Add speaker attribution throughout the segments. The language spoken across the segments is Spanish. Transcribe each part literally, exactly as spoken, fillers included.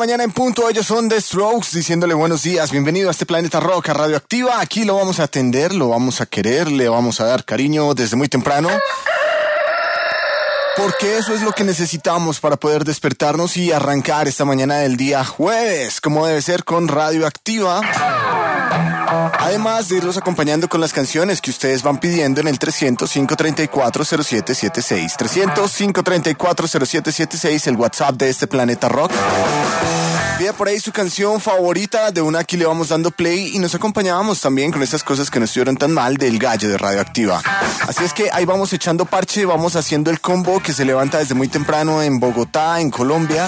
Speaker 1: mañana en punto, ellos son The Strokes, diciéndole buenos días, bienvenido a este Planeta Rock, a Radioactiva. Aquí lo vamos a atender, lo vamos a querer, le vamos a dar cariño desde muy temprano, porque eso es lo que necesitamos para poder despertarnos y arrancar esta mañana del día jueves, como debe ser, con Radioactiva. Además de irlos acompañando con las canciones que ustedes van pidiendo en el trescientos, cinco treinta y cuatro, cero siete siete seis. trescientos, cinco treinta y cuatro, cero siete siete seis, el WhatsApp de este Planeta Rock. Pida por ahí su canción favorita, de una aquí le vamos dando play y nos acompañábamos también con esas cosas que no estuvieron tan mal del gallo de Radioactiva. Así es que ahí vamos echando parche, vamos haciendo el combo que se levanta desde muy temprano en Bogotá, en Colombia.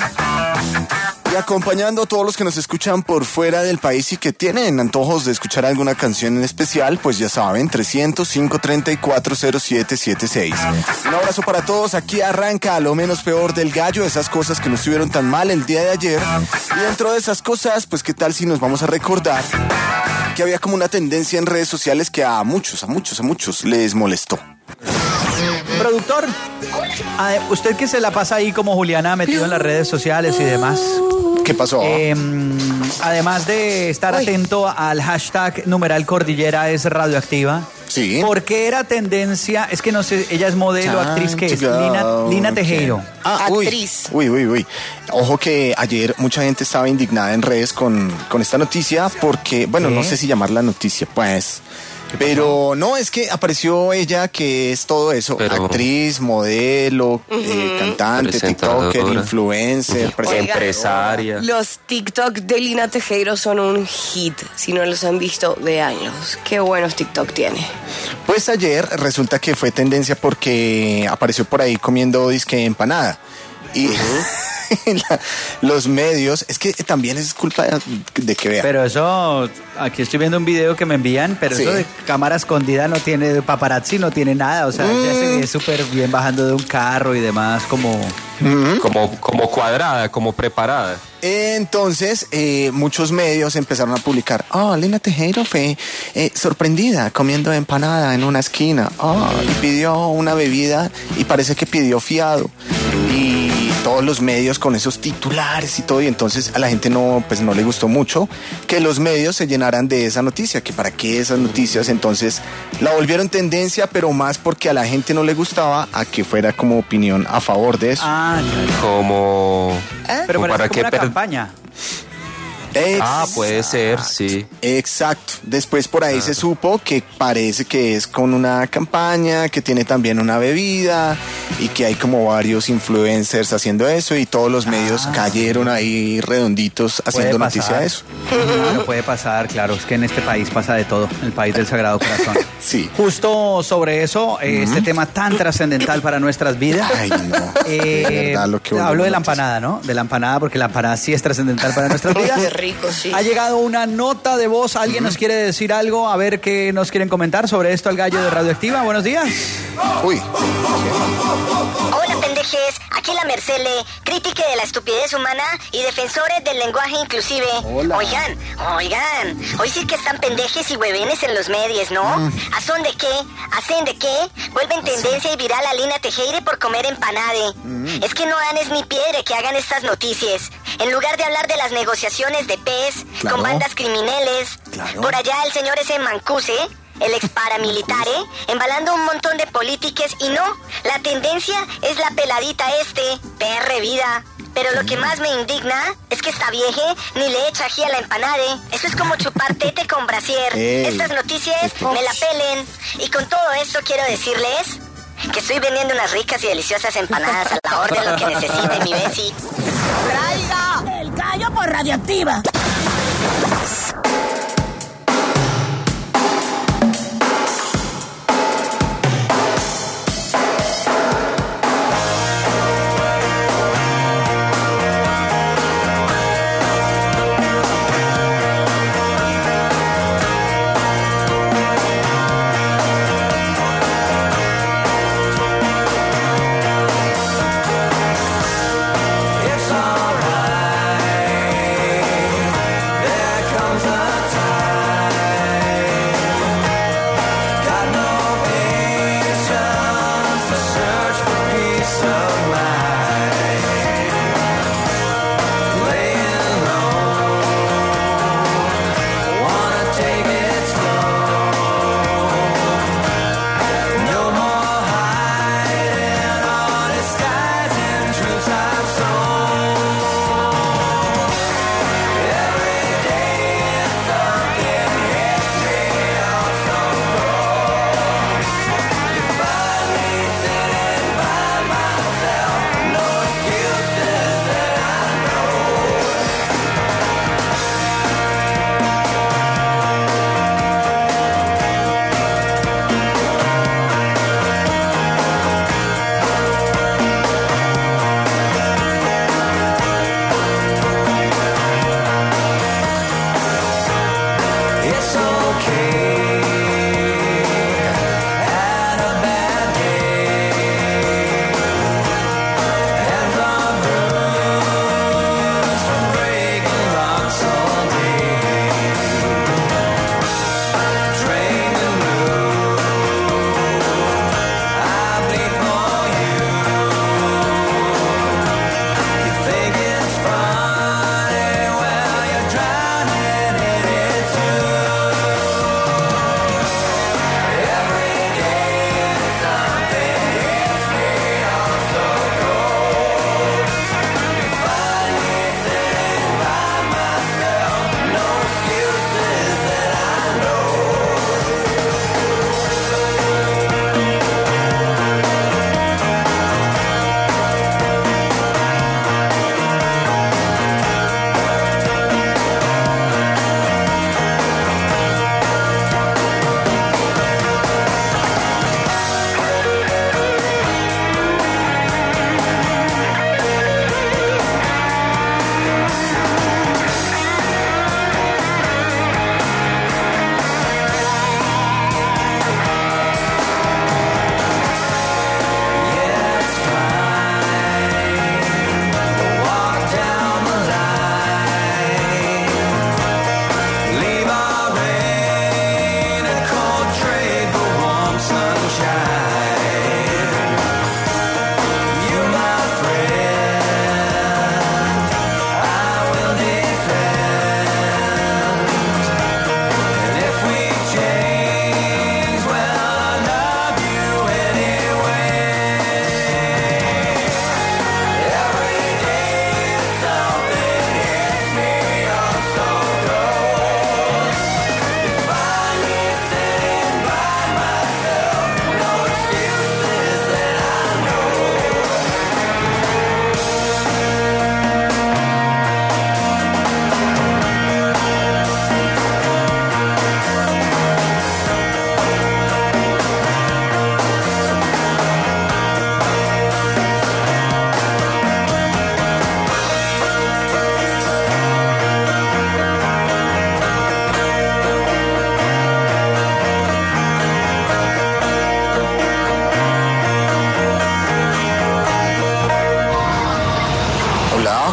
Speaker 1: Y acompañando a todos los que nos escuchan por fuera del país y que tienen antojos de escuchar alguna canción en especial, pues ya saben, trescientos, cinco treinta y cuatro, cero siete siete seis. Un abrazo para todos, aquí arranca Lo Menos Peor del Gallo, esas cosas que no estuvieron tan mal el día de ayer. Y dentro de esas cosas, pues qué tal si nos vamos a recordar que había como una tendencia en redes sociales que a muchos, a muchos, a muchos les molestó.
Speaker 2: Productor, usted que se la pasa ahí como Juliana metido en las redes sociales y demás.
Speaker 1: ¿Qué pasó?
Speaker 2: Eh, además de estar Uy. atento al hashtag numeral cordillera es radioactiva.
Speaker 1: Sí.
Speaker 2: ¿Por qué era tendencia? Es que no sé, ella es modelo, Time actriz, ¿qué es? Lina, Lina Tejero.
Speaker 1: Ah, actriz. Uy, uy, uy. Ojo que ayer mucha gente estaba indignada en redes con, con esta noticia porque, bueno, ¿Qué? no sé si llamarla noticia, pues... Pero no, es que apareció ella, que es todo eso, Pero... actriz, modelo, uh-huh. eh, cantante, tiktoker, influencer,
Speaker 3: Oiga,
Speaker 4: empresaria.
Speaker 3: Los TikTok de Lina Tejero son un hit, si no los han visto, véanlos. Qué buenos TikTok tiene.
Speaker 1: Pues ayer resulta que fue tendencia porque apareció por ahí comiendo disque empanada. Y... Uh-huh. La, los medios, es que también es culpa de, de que vean.
Speaker 2: Pero eso, aquí estoy viendo un video que me envían, pero sí. eso de cámara escondida no tiene paparazzi, no tiene nada, o sea, mm. ya se ve súper bien bajando de un carro y demás, como...
Speaker 4: Mm-hmm. como, como cuadrada, como preparada.
Speaker 1: Entonces, eh, muchos medios empezaron a publicar, oh, Lina Tejero fue eh, sorprendida comiendo empanada en una esquina, oh, y pidió una bebida y parece que pidió fiado. Y todos los medios con esos titulares y todo, y entonces a la gente no, pues no le gustó mucho que los medios se llenaran de esa noticia, que para qué esas noticias, entonces la volvieron tendencia, pero más porque a la gente no le gustaba a que fuera como opinión a favor de eso.
Speaker 2: Ah, claro.
Speaker 4: Como...
Speaker 2: ¿Eh? Pero
Speaker 4: como para
Speaker 2: como
Speaker 4: qué
Speaker 2: una
Speaker 4: per...
Speaker 2: campaña.
Speaker 4: Exacto. Ah, puede ser, sí.
Speaker 1: Exacto. Después por ahí ah. se supo que parece que es con una campaña, que tiene también una bebida y que hay como varios influencers haciendo eso y todos los medios ah. cayeron ahí redonditos haciendo noticia de eso.
Speaker 2: Claro, puede pasar, claro, es que en este país pasa de todo, el país del Sagrado Corazón.
Speaker 1: Sí.
Speaker 2: Justo sobre eso, eh, mm-hmm. este tema tan trascendental para nuestras vidas.
Speaker 1: Ay, no.
Speaker 2: Eh,
Speaker 1: de verdad, lo que
Speaker 2: hablo de la empanada, ¿no? De la empanada, porque la empanada sí es trascendental para nuestras vidas.
Speaker 3: Qué rico, sí.
Speaker 2: Ha llegado una nota de voz, ¿alguien mm-hmm. nos quiere decir algo? A ver qué nos quieren comentar sobre esto al gallo de Radioactiva. Buenos días.
Speaker 1: Uy.
Speaker 5: Hola, pendejes. Aquí la Mercele, crítica de la estupidez humana y defensores del lenguaje inclusive.
Speaker 1: Hola.
Speaker 5: Oigan, oigan, hoy sí que están pendejes y huevenes en los medios, ¿no? Mm. ¿A son de qué? ¿Hacen de qué? Vuelven tendencia y viral a Lina Tejero por comer empanade. Mm. Es que no dan es ni piedra que hagan estas noticias. En lugar de hablar de las negociaciones de pez, claro. con bandas criminales, claro. por allá el señor ese Mancuse, el ex paramilitar, ¿eh? embalando un montón de políticas y no, la tendencia es la peladita este, perre vida. Pero lo que más me indigna es que esta vieje ni le echa ají a la empanada. Eso es como chupar tete con brasier. Ey. Estas noticias me la pelen. Y con todo esto quiero decirles que estoy vendiendo unas ricas y deliciosas empanadas a la orden, lo que necesite mi besi.
Speaker 6: ¡Traiga el gallo por Radioactiva!
Speaker 7: It's alright.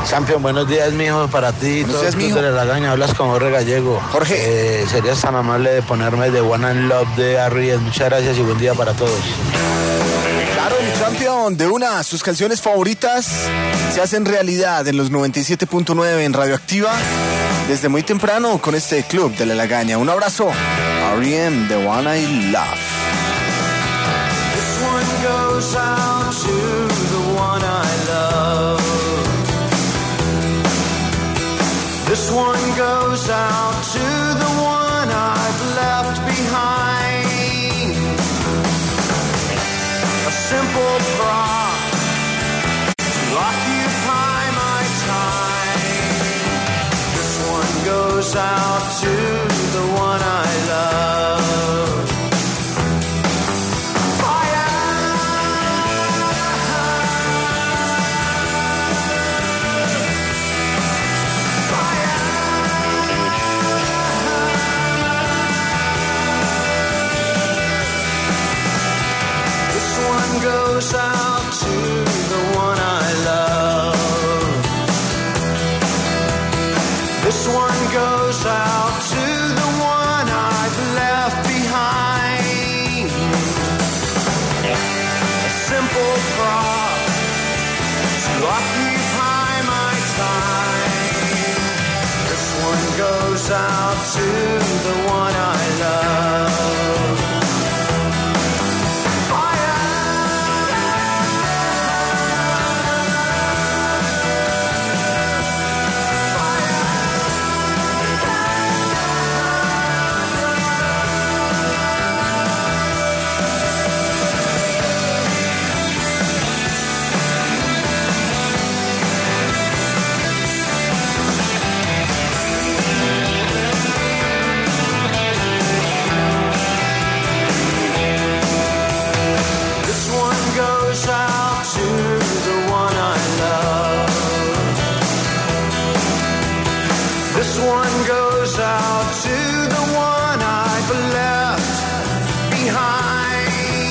Speaker 7: Champion, buenos días, mijo, para ti.
Speaker 1: Buenos días, mijo.
Speaker 7: De la Gaña, hablas con Jorge Gallego.
Speaker 1: Jorge.
Speaker 7: Eh, serías tan amable de ponerme de One and Love de Arriet. Muchas gracias y buen día para todos.
Speaker 1: Claro, mi Champion, de una, sus canciones favoritas se hacen realidad en los noventa y siete punto nueve en Radioactiva desde muy temprano con este club de la Lagaña. Un abrazo. R E M, The One I Love.
Speaker 8: This one goes out to the one I love. This one goes out to the one I've left behind. A simple prop to occupy my time. This one goes out to the one I love. Goes out to the one I love. This one goes out to the one I've left behind. A simple prop to occupy my time. This one goes out to the one I love. This one goes out to the one I've left behind.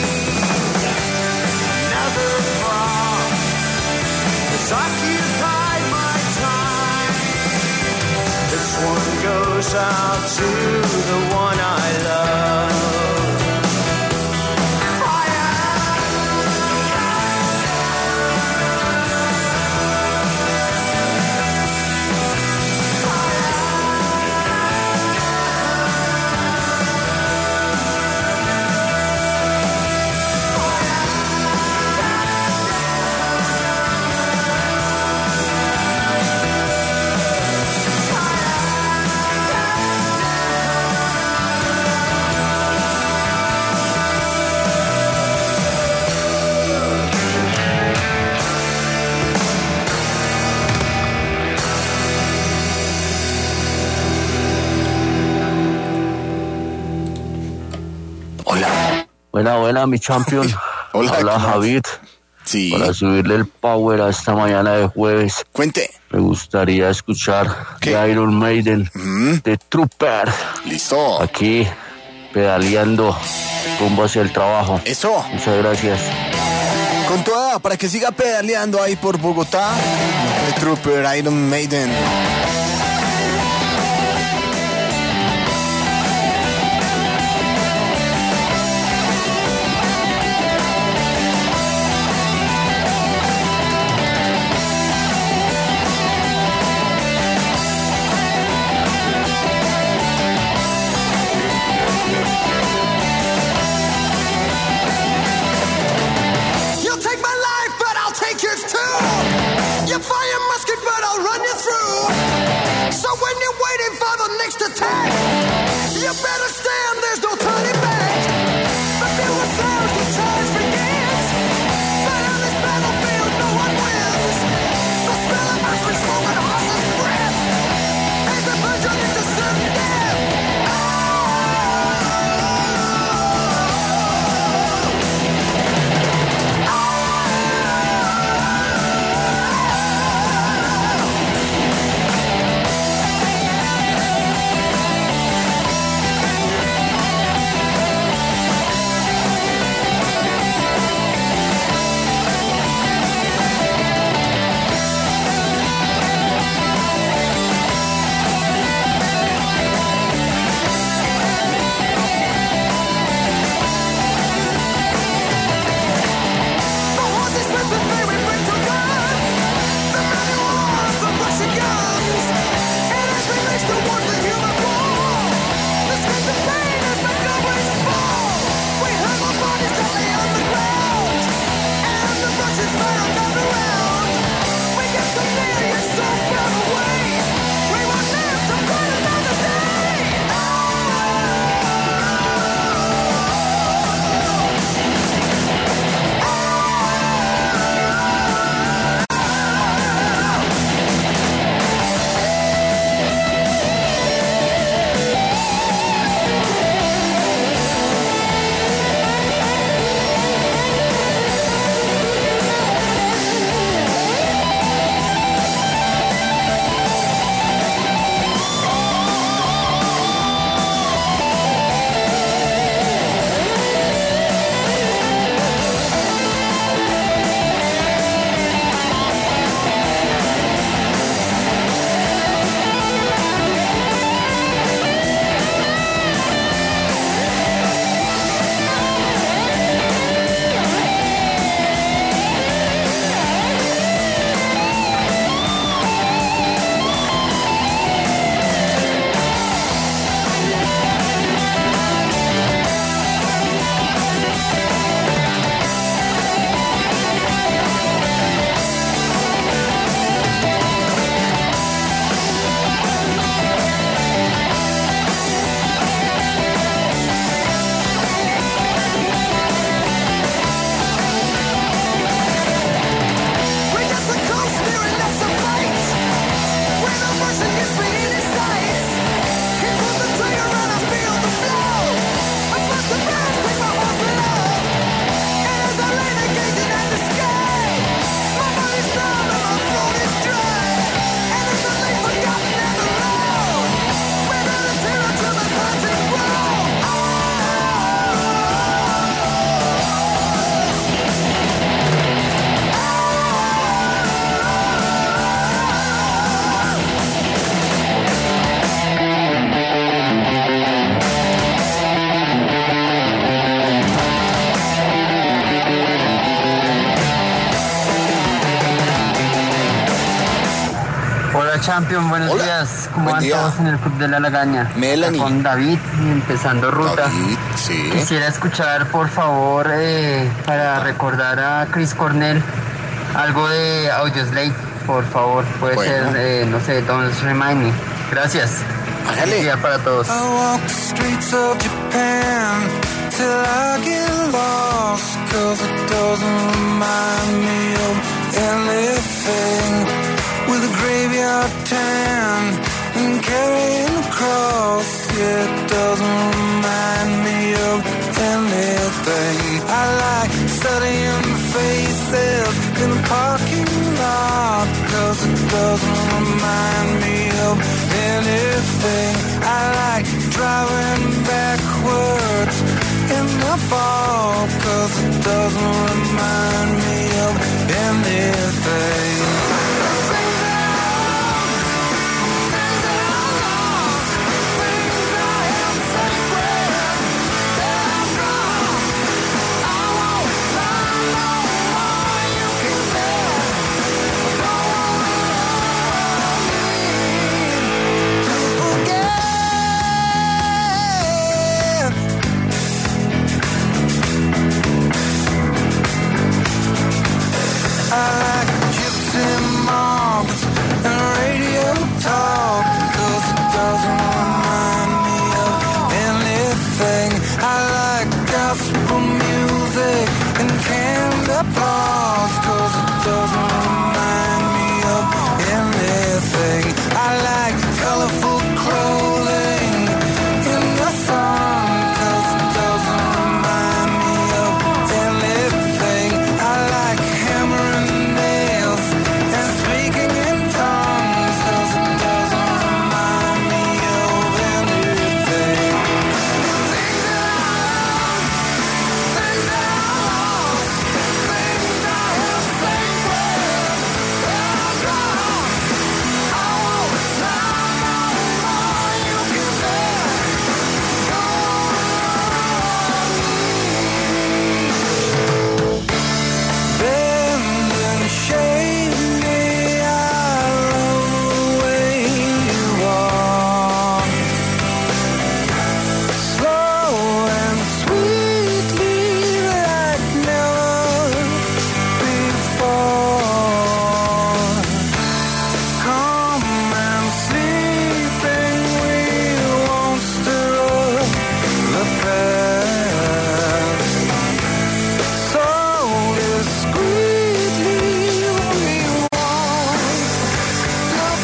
Speaker 8: Another prop has occupied my time. This one goes out to the one I love.
Speaker 9: Buena, buena, mi champion.
Speaker 1: Hola,
Speaker 9: Hola, Javid.
Speaker 1: Sí.
Speaker 9: Para subirle el power a esta mañana de jueves.
Speaker 1: Cuente.
Speaker 9: Me gustaría escuchar
Speaker 1: ¿Qué?
Speaker 9: de Iron Maiden,
Speaker 1: Mm.
Speaker 9: de Trooper.
Speaker 1: Listo.
Speaker 9: Aquí, pedaleando rumbo hacia el trabajo.
Speaker 1: Eso.
Speaker 9: Muchas gracias.
Speaker 1: Con toda, para que siga pedaleando ahí por Bogotá. The Trooper, Iron Maiden.
Speaker 8: You'll take my life, but I'll take yours too. You fire musket, but I'll run you through. So when you're waiting for the next attack, you better stand, there's no turning back. The bugle sounds, the charge begins. But on this battlefield, no one wins. The smell of ice smoke and horse's breath as the birds run into sudden death.
Speaker 10: Hola Champion, buenos
Speaker 1: Hola.
Speaker 10: días. ¿Cómo
Speaker 1: Buen
Speaker 10: van
Speaker 1: día.
Speaker 10: todos en el Club de la Lagaña?
Speaker 1: Melanie.
Speaker 10: Con David, empezando ruta.
Speaker 1: David, sí.
Speaker 10: Quisiera escuchar, por favor, eh, para recordar a Chris Cornell, algo de Audioslave, por favor. Puede
Speaker 1: Bueno.
Speaker 10: ser, eh, no sé, Don't Remind Me. Gracias.
Speaker 1: Hágale.
Speaker 10: Buen día para todos.
Speaker 8: I walk the streets of Japan till I get lost, cause it doesn't remind me of anything. With a graveyard tan and carrying a cross, yeah, it doesn't remind me of anything. I like studying faces in a parking lot, cause it doesn't remind me of anything. I like driving backwards in the fall, cause it doesn't remind me of anything. I like gypsy mobs and radio talk, cause it doesn't remind me of anything. I like gospel music and canned applause, cause it doesn't remind me of anything. I like colorful clothing in the sun, cause it doesn't remind me of anything. I like hammering nails and speaking in tongues, cause it doesn't remind me of anything. Things that I love, things that I lost, things I have sacred, they're gone. I won't lie no more, you can bet. Go on me. Bend and shake me, I love the way you walk. Slow and sweetly like never before. Come and sleeping, we won't stir up the past. So discreetly we won't look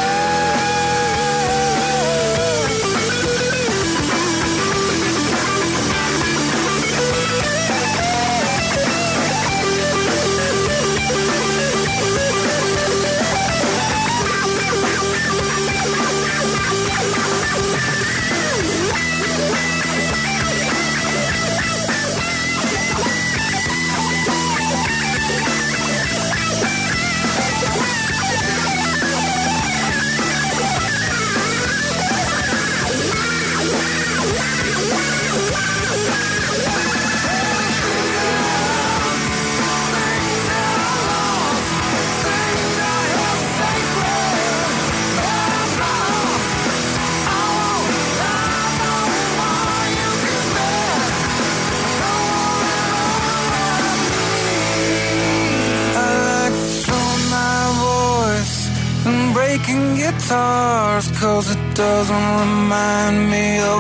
Speaker 8: breaking guitars, cause it doesn't remind me of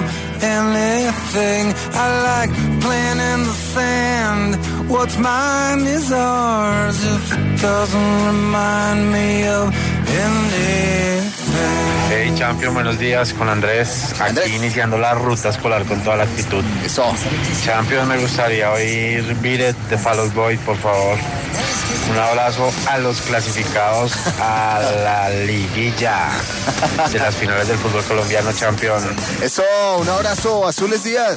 Speaker 8: anything. I like playing in the sand, what's mine is ours, if it doesn't remind me of anything.
Speaker 7: Hey Champion, buenos días con Andrés, aquí
Speaker 1: Andrés.
Speaker 7: iniciando la ruta escolar con toda la actitud.
Speaker 1: Eso.
Speaker 7: Champion, me gustaría oír Beat It de Fall Out Boy, por favor. Un abrazo a los clasificados a la liguilla de las finales del fútbol colombiano, Champion.
Speaker 1: Eso, un abrazo, Azules Díaz.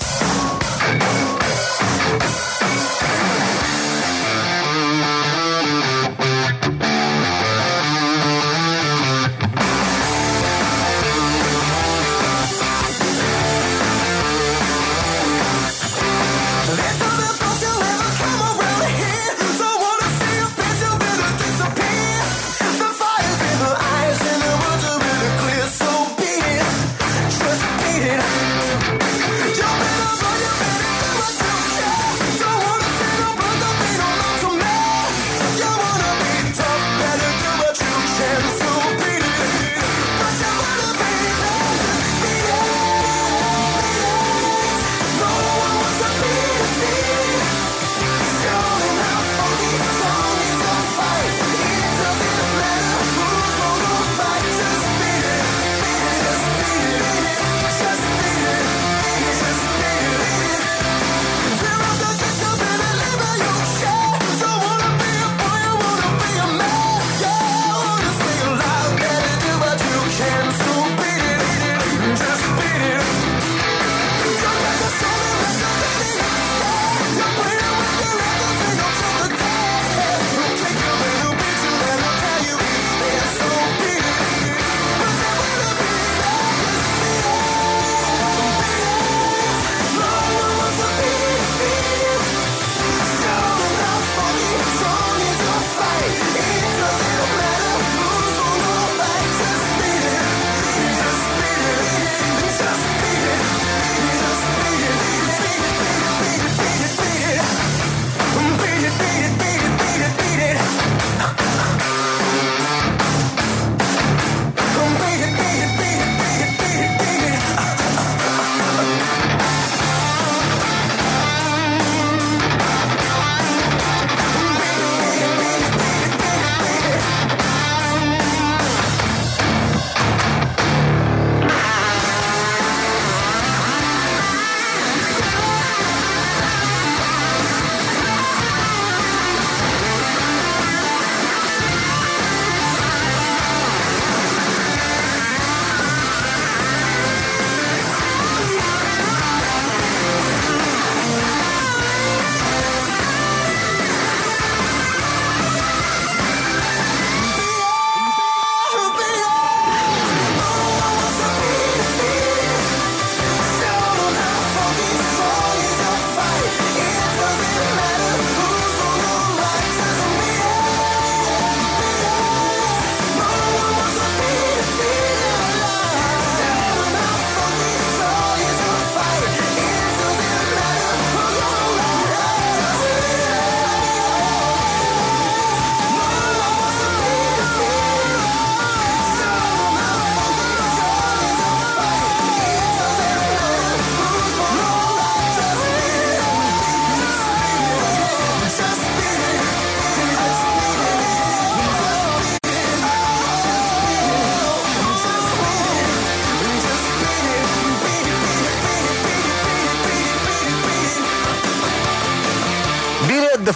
Speaker 8: The fire's in her eyes and her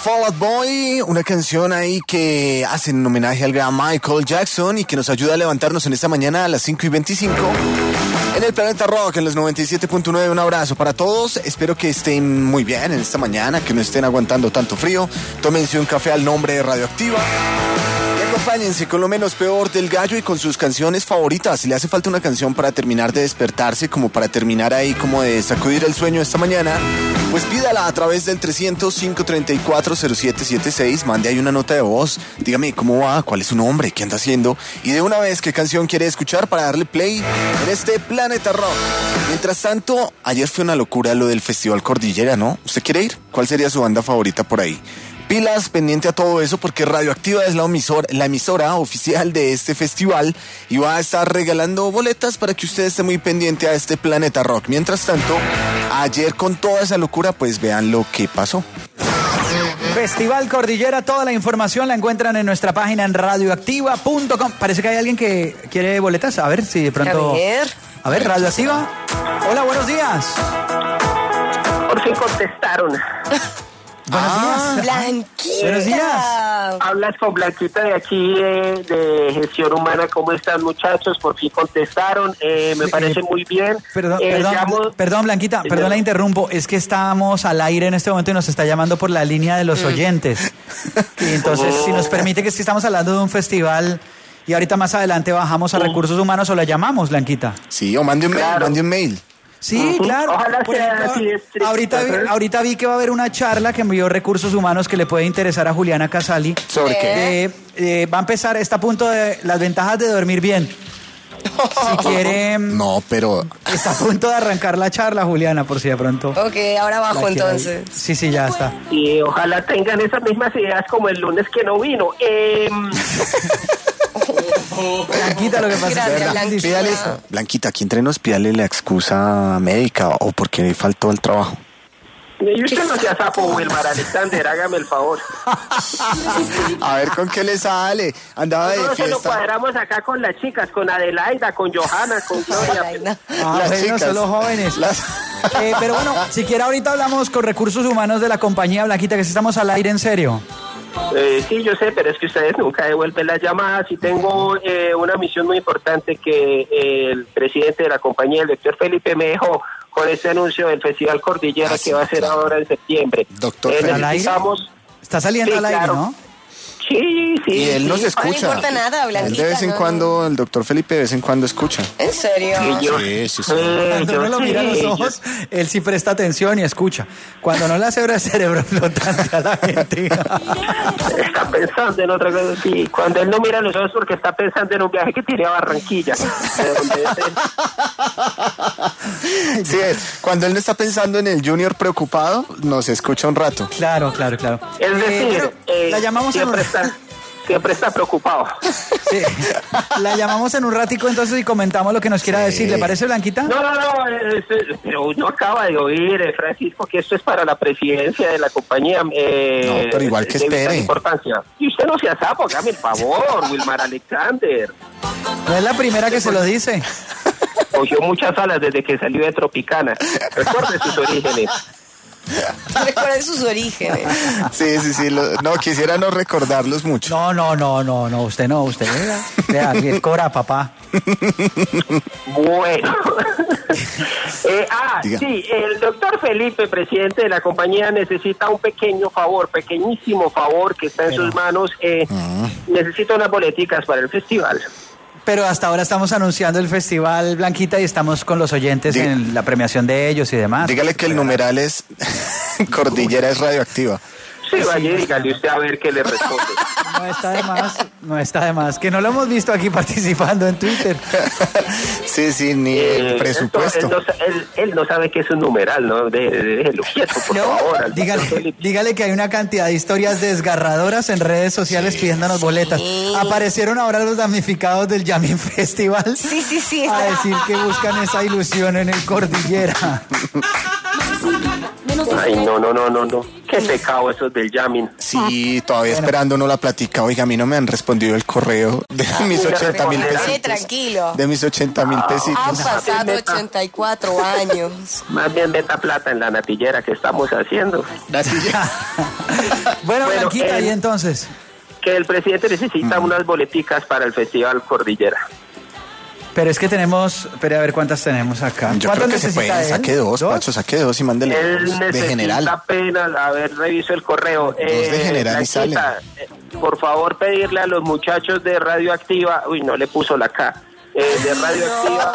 Speaker 1: Fall Out Boy, una canción ahí que hace un homenaje al gran Michael Jackson y que nos ayuda a levantarnos en esta mañana a las cinco y veinticinco en el Planeta Rock, en los noventa y siete punto nueve. Un abrazo para todos, espero que estén muy bien en esta mañana, que no estén aguantando tanto frío. Tómense un café al nombre de Radioactiva y acompáñense con lo menos peor del gallo y con sus canciones favoritas. Si le hace falta una canción para terminar de despertarse, como para terminar ahí como de sacudir el sueño esta mañana, pues pídala a través del trescientos, cinco treinta y cuatro, cero siete siete seis. Mande ahí una nota de voz. Dígame cómo va, cuál es su nombre, qué anda haciendo. Y de una vez, qué canción quiere escuchar para darle play en este Planeta Rock. Mientras tanto, ayer fue una locura lo del Festival Cordillera, ¿no? ¿Usted quiere ir? ¿Cuál sería su banda favorita por ahí? Pilas, pendiente a todo eso, porque Radioactiva es la emisora, la emisora oficial de este festival y va a estar regalando boletas para que usted esté muy pendiente a este Planeta Rock. Mientras tanto, ayer con toda esa locura, pues vean lo que pasó.
Speaker 2: Festival Cordillera, toda la información la encuentran en nuestra página en radioactiva punto com. Parece que hay alguien que quiere boletas. A ver si de pronto...
Speaker 3: A ver.
Speaker 2: A ver, Radioactiva. Hola, buenos días.
Speaker 11: Por fin contestaron.
Speaker 2: Buenos
Speaker 3: ah,
Speaker 2: días.
Speaker 3: Blanquita.
Speaker 2: Buenos días.
Speaker 11: Hablas con Blanquita de aquí, eh, de Gestión Humana. ¿Cómo están, muchachos? Por fin contestaron. Eh, me parece muy bien.
Speaker 2: Perdón,
Speaker 11: eh,
Speaker 2: perdón,
Speaker 11: llamo...
Speaker 2: perdón, Blanquita,
Speaker 11: Señor.
Speaker 2: perdón, la interrumpo. Es que estamos al aire en este momento y nos está llamando por la línea de los mm. oyentes. Y entonces, oh. si nos permite, que es que estamos hablando de un festival y ahorita más adelante bajamos a oh. Recursos Humanos o la llamamos, Blanquita.
Speaker 1: Sí, o mande un
Speaker 11: claro.
Speaker 1: mail, mande un mail.
Speaker 2: Sí, uh-huh. claro.
Speaker 11: Ojalá
Speaker 2: Por
Speaker 11: sea
Speaker 2: ejemplo,
Speaker 11: así estricto,
Speaker 2: ahorita, vi, ahorita vi que va a haber una charla que envió Recursos Humanos que le puede interesar a Juliana Casali.
Speaker 1: ¿Sobre qué?
Speaker 2: Eh, eh, va a empezar, está a punto de las ventajas de dormir bien. Si quiere...
Speaker 1: No, pero...
Speaker 2: Está a punto de arrancar la charla, Juliana, por si de pronto...
Speaker 3: Ok, ahora bajo entonces.
Speaker 2: Sí, sí, ya está.
Speaker 11: Y ojalá tengan esas mismas ideas como el lunes que no vino. Eh...
Speaker 2: Blanquita, lo que pasa
Speaker 3: Gracias,
Speaker 2: es que
Speaker 3: Blanquita.
Speaker 1: Pídale, Blanquita, aquí entre nos, pídale la excusa médica o porque faltó al trabajo.
Speaker 11: Y usted no sea sapo, Wilmar Alexander, hágame el favor.
Speaker 1: A ver con qué le sale. Andaba de
Speaker 11: Nosotros
Speaker 1: fiesta.
Speaker 11: lo cuadramos acá con las chicas, con Adelaida, con Johanna, con Gloria.
Speaker 2: Ah,
Speaker 1: Las
Speaker 2: bueno,
Speaker 1: chicas.
Speaker 2: son los jóvenes.
Speaker 1: Las-
Speaker 2: Eh, pero bueno, si quiere ahorita hablamos con Recursos Humanos de la compañía, Blanquita, que si estamos al aire en serio.
Speaker 11: Eh, sí, yo sé, pero es que ustedes nunca devuelven las llamadas y tengo eh, una misión muy importante que eh, el presidente de la compañía, el doctor Felipe, me dejó con este anuncio del Festival Cordillera
Speaker 1: Ah,
Speaker 11: que
Speaker 1: sí,
Speaker 11: va a ser
Speaker 1: claro.
Speaker 11: ahora en septiembre.
Speaker 1: Doctor
Speaker 11: Eh,
Speaker 1: Felipe.
Speaker 2: ¿Al aire?
Speaker 11: necesitamos...
Speaker 2: Está saliendo
Speaker 11: Sí,
Speaker 2: al aire,
Speaker 11: claro.
Speaker 2: ¿no?
Speaker 11: Sí, sí.
Speaker 1: Y él nos
Speaker 11: sí.
Speaker 1: escucha.
Speaker 3: No le importa nada,
Speaker 1: Él
Speaker 3: Blanquita,
Speaker 1: de vez en
Speaker 3: no,
Speaker 1: cuando, el doctor Felipe de vez en cuando escucha.
Speaker 3: ¿En serio?
Speaker 11: Y yo-
Speaker 1: Sí, sí, sí.
Speaker 11: Eh,
Speaker 2: Cuando
Speaker 11: yo
Speaker 2: uno lo
Speaker 11: sí,
Speaker 2: mira a los
Speaker 11: yo-
Speaker 2: ojos, él sí presta atención y escucha. Cuando no le hace el cerebro flotante a la gente.
Speaker 11: Está pensando en otra cosa, sí. Cuando él no mira los ojos porque está pensando en un viaje que tiene a Barranquilla. De donde es él.
Speaker 1: Sí, cuando él no está pensando en el Junior preocupado, nos escucha un rato.
Speaker 2: Claro, claro, claro.
Speaker 11: Es
Speaker 2: Eh,
Speaker 11: decir,
Speaker 2: pero
Speaker 11: eh,
Speaker 2: la llamamos en un...
Speaker 11: siempre, está, siempre está preocupado.
Speaker 2: Sí. La llamamos en un ratico entonces y comentamos lo que nos quiera
Speaker 1: Sí.
Speaker 2: decir. ¿Le parece, Blanquita?
Speaker 11: No, no, no, es- es- pero uno acaba de oír, eh, Francisco, que esto es para la presidencia de la compañía. Eh,
Speaker 1: No, pero igual que
Speaker 11: de vital
Speaker 1: espere.
Speaker 11: importancia. Y usted no sea sapo, hágame el favor, Wilmar Alexander.
Speaker 2: No es la primera que se lo dice.
Speaker 11: Cogió muchas alas desde que salió de Tropicana. Recuerde sus orígenes.
Speaker 3: Recuerden sus orígenes.
Speaker 1: Sí, sí, sí. lo- no, quisiera no recordarlos mucho.
Speaker 2: No, no, no, no, no, usted no, usted. Vea, vea, es Cora, papá.
Speaker 11: Bueno. Eh, ah,
Speaker 1: Diga.
Speaker 11: sí, el doctor Felipe, presidente de la compañía, necesita un pequeño favor, pequeñísimo favor que está en
Speaker 2: Pero-
Speaker 11: sus manos. Eh,
Speaker 1: Ah.
Speaker 11: Necesita unas boleticas para el festival.
Speaker 2: Pero hasta ahora estamos anunciando el festival, Blanquita, y estamos con los oyentes
Speaker 1: Diga.
Speaker 2: en la premiación de ellos y demás.
Speaker 1: Dígale que el numeral es Cordillera es radioactiva.
Speaker 11: Sí, vaya y dígale usted a ver qué le responde.
Speaker 2: No está de más, no está de más. Que no lo hemos visto aquí participando en Twitter.
Speaker 1: Sí, sí, ni el
Speaker 11: Eh,
Speaker 1: presupuesto.
Speaker 11: esto, él, no, sa- él- él no sabe que es un numeral, ¿no? De, de, déjelo quieto, por
Speaker 3: No,
Speaker 11: favor. al doctor
Speaker 2: Dígale,
Speaker 11: Felipe.
Speaker 2: dígale que hay una cantidad de historias desgarradoras en redes sociales pidiéndonos boletas. Aparecieron ahora los damnificados del Yamin Festival
Speaker 3: Sí, sí, sí.
Speaker 2: a
Speaker 3: está-
Speaker 2: decir que buscan esa ilusión en el Cordillera.
Speaker 11: Ay, no, no, no, no, no. Qué pecado esos del jamming.
Speaker 1: Sí, todavía esperando no la platica. Oiga, a mí no me han respondido el correo de mis ochenta mil
Speaker 3: Quede
Speaker 1: pesitos.
Speaker 3: tranquilo.
Speaker 1: De mis ochenta mil
Speaker 3: Han
Speaker 1: pesitos.
Speaker 3: pasado ochenta y cuatro años.
Speaker 11: Más bien meta plata en la natillera que estamos haciendo.
Speaker 2: Bueno,
Speaker 11: Bueno,
Speaker 2: Blanquita,
Speaker 11: el-
Speaker 2: ¿y entonces?
Speaker 11: Que el presidente necesita unas boleticas para el Festival Cordillera.
Speaker 2: Pero es que tenemos, pero a ver cuántas tenemos acá.
Speaker 1: Yo
Speaker 2: ¿Cuántas
Speaker 1: creo que se
Speaker 2: necesita
Speaker 1: pueden.
Speaker 2: él?
Speaker 1: Saque dos, Pacho, saque dos y mándele
Speaker 11: Él
Speaker 1: dos de
Speaker 11: necesita
Speaker 1: general.
Speaker 11: apenas, a ver, reviso el correo.
Speaker 1: de general y
Speaker 11: Blanquita, eh, por favor, pedirle a los muchachos de Radioactiva, uy, no le puso la K, eh, de Radioactiva,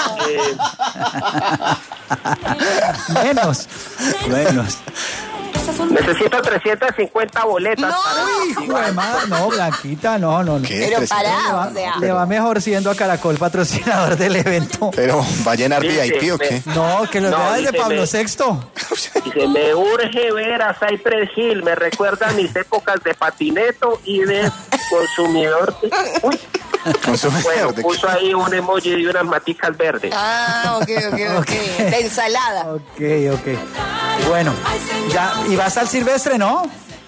Speaker 11: eh,
Speaker 2: Menos, menos.
Speaker 11: necesito trescientas cincuenta boletas.
Speaker 3: No.
Speaker 11: para el
Speaker 2: Hijo
Speaker 11: festival.
Speaker 2: de madre, no, Blanquita, no, no, no.
Speaker 1: ¿Qué?
Speaker 3: Pero
Speaker 1: Tres-
Speaker 3: pará,
Speaker 2: Le va,
Speaker 3: o sea.
Speaker 2: le va mejor siendo a Caracol patrocinador del evento.
Speaker 1: Pero, ¿va a llenar
Speaker 11: Dice,
Speaker 1: V I P o qué?
Speaker 2: No, que lo
Speaker 11: No,
Speaker 2: vea desde
Speaker 11: dice,
Speaker 2: Pablo
Speaker 11: me-
Speaker 2: sexto.
Speaker 11: Dice, me urge ver a Cypress Hill, me recuerda a mis épocas de patineto y de consumidor. de- Uy,
Speaker 1: Consumidor
Speaker 11: bueno,
Speaker 1: de-
Speaker 11: puso ahí un emoji de unas maticas verdes.
Speaker 3: Ah, ok, ok, ok. De ensalada.
Speaker 2: Ok, ok. Bueno, ya, y vas al Silvestre, ¿no?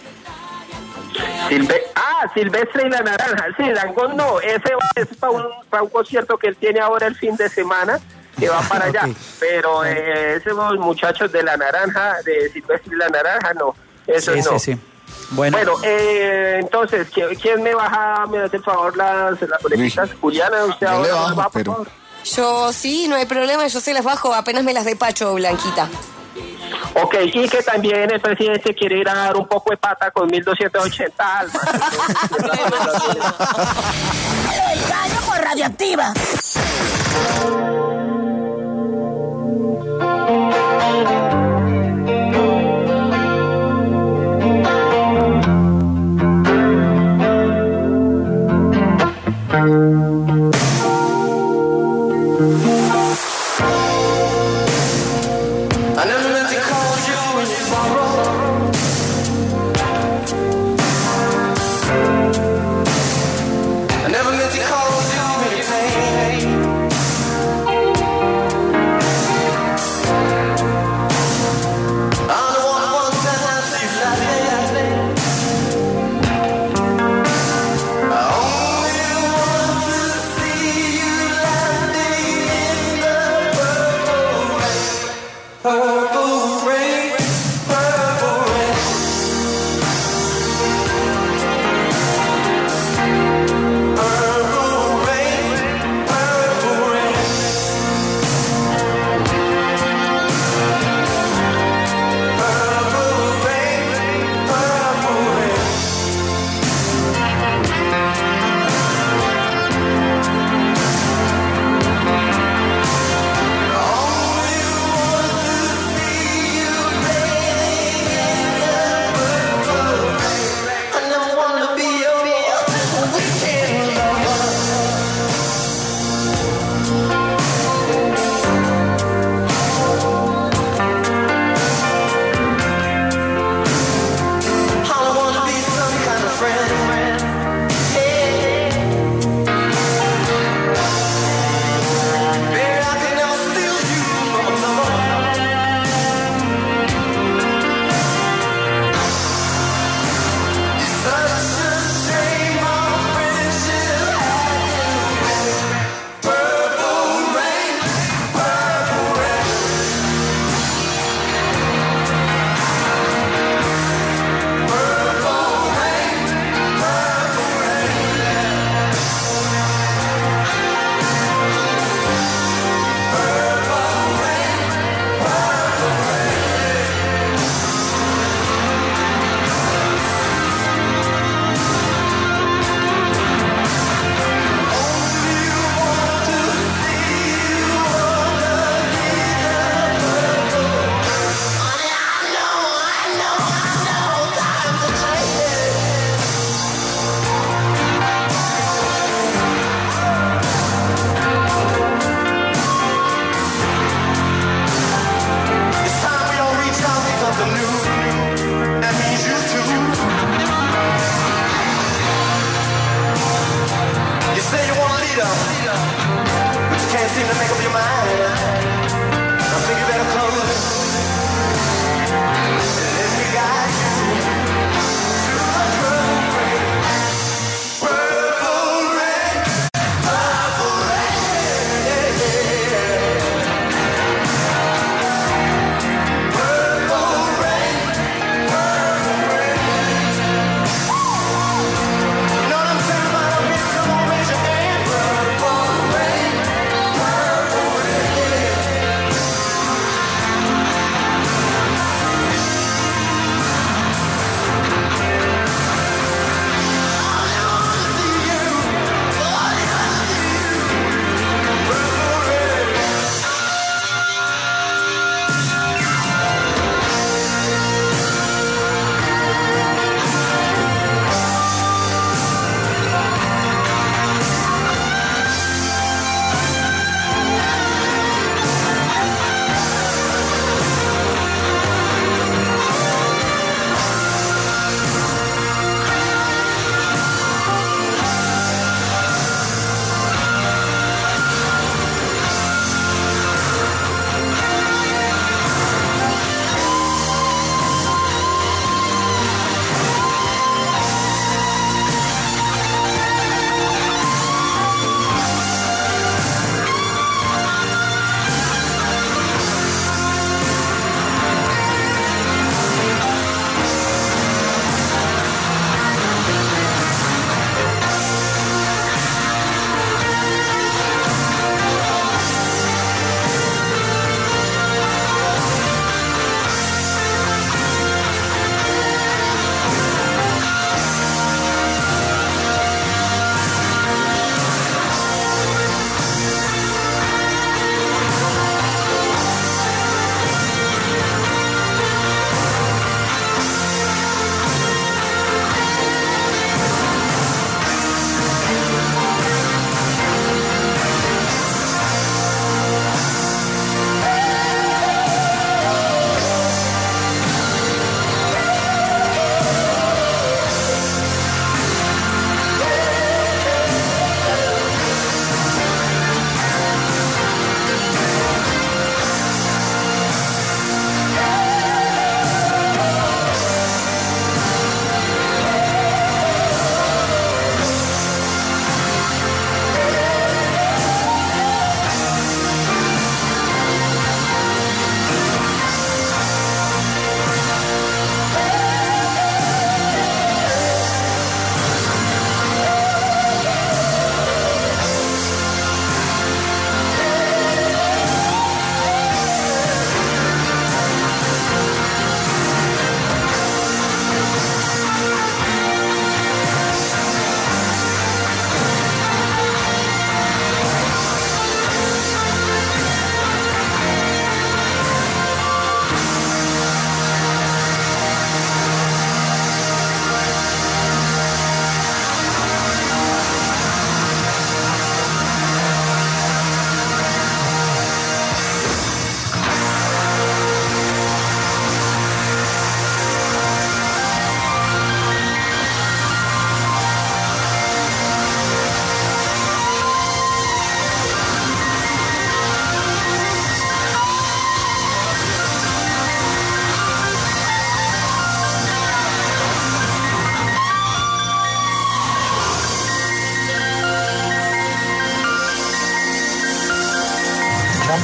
Speaker 11: Silve- ah, Silvestre y la Naranja. Sí, Dangond no, ese es para un, para un concierto que él tiene ahora el fin de semana, que va para allá.
Speaker 2: Ok.
Speaker 11: Pero eh, esos muchachos de la Naranja, de Silvestre y la Naranja, no. Eso
Speaker 2: Sí,
Speaker 11: no.
Speaker 2: sí, sí. Bueno,
Speaker 11: Bueno, eh, entonces, ¿quién, quién me baja, me hace el favor, las, las boletitas? Juliana, usted
Speaker 1: yo
Speaker 11: ahora
Speaker 1: le
Speaker 11: nos
Speaker 1: bajo,
Speaker 11: va, por
Speaker 1: pero-
Speaker 11: favor.
Speaker 3: Yo sí, no hay problema, yo se las bajo, apenas me las dé Pacho, Blanquita.
Speaker 11: Ok, y que también el presidente quiere ir a dar un poco de pata con mil doscientas ochenta almas.
Speaker 6: El gallo por Radioactiva.
Speaker 8: I never meant to call you in sorrow. I never meant to cause you any pain. I'm the one who wants to have you laughing. I only want to see you laughing in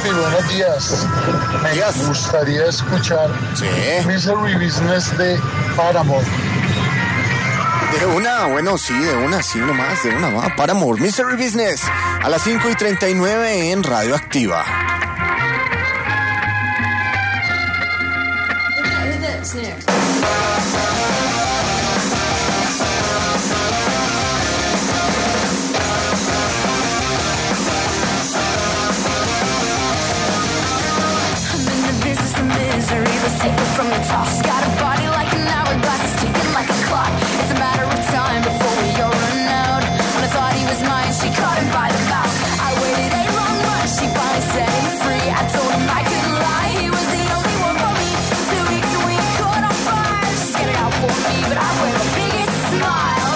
Speaker 12: Papi, buenos días. Me
Speaker 1: días.
Speaker 12: gustaría escuchar
Speaker 1: Sí.
Speaker 12: Misery Business de Paramore.
Speaker 1: De una, bueno, sí, de una, sí, nomás, de una, va. Paramore, Misery Business, a las cinco y treinta y nueve en Radio Activa.
Speaker 13: Let's take it from the top. She's got a body like an hourglass, it's ticking like a clock. It's a matter of time before we all run out. When I thought he was mine, she caught him by the mouth. I waited a long month, she finally set him free. I told him I couldn't lie, he was the only one for me. Two weeks and we caught on fire. She's getting out for me, but I wear the biggest smile.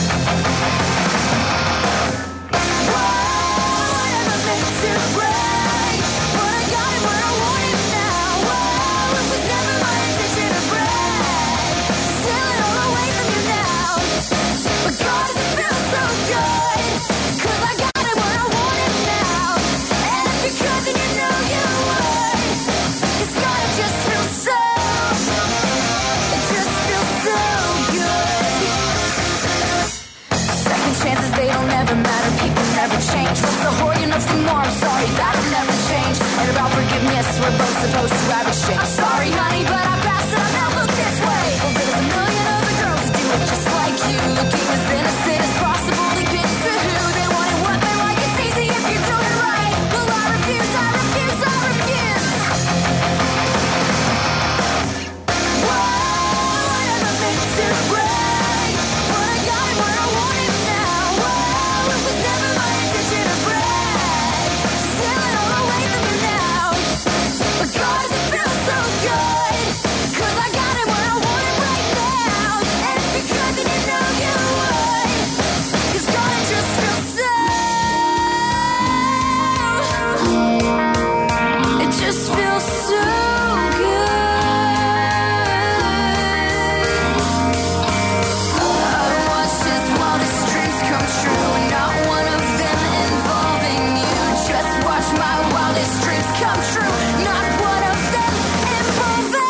Speaker 13: Whoa, I never meant to break, but I got him where I want him now. Whoa, it was never my intention to break, stealing all away from you now. But God, does it feel so good, 'cause I got him where I want him now. And if you could, then you know you would, 'cause God, it just feels so, it just feels so good. Second chances, they don't ever matter, people never change. What's the whore enough for more? I'm sorry, that'll never change. And about forgiveness, we're both supposed to have exchange. I'm sorry, honey, but I passed it, I now look this way. Well, there's a million other girls who do it just like you, looking as innocent as possible to get to who they want and what they like. It's easy if you do it right. Well, I refuse, I refuse, I refuse. Whoa, I never meant to break, but I got him where I want him now. Whoa, it was never my intention to break, stealing all away from you now. But God, does it feel so good, 'cause I got him where I want him right now. And if you could, then you know you would, 'cause God, it just feels so, it just feels so good. I watched his wildest dreams come true, and not one of them involving you. Just watch my wildest dreams come true, not one of them involving.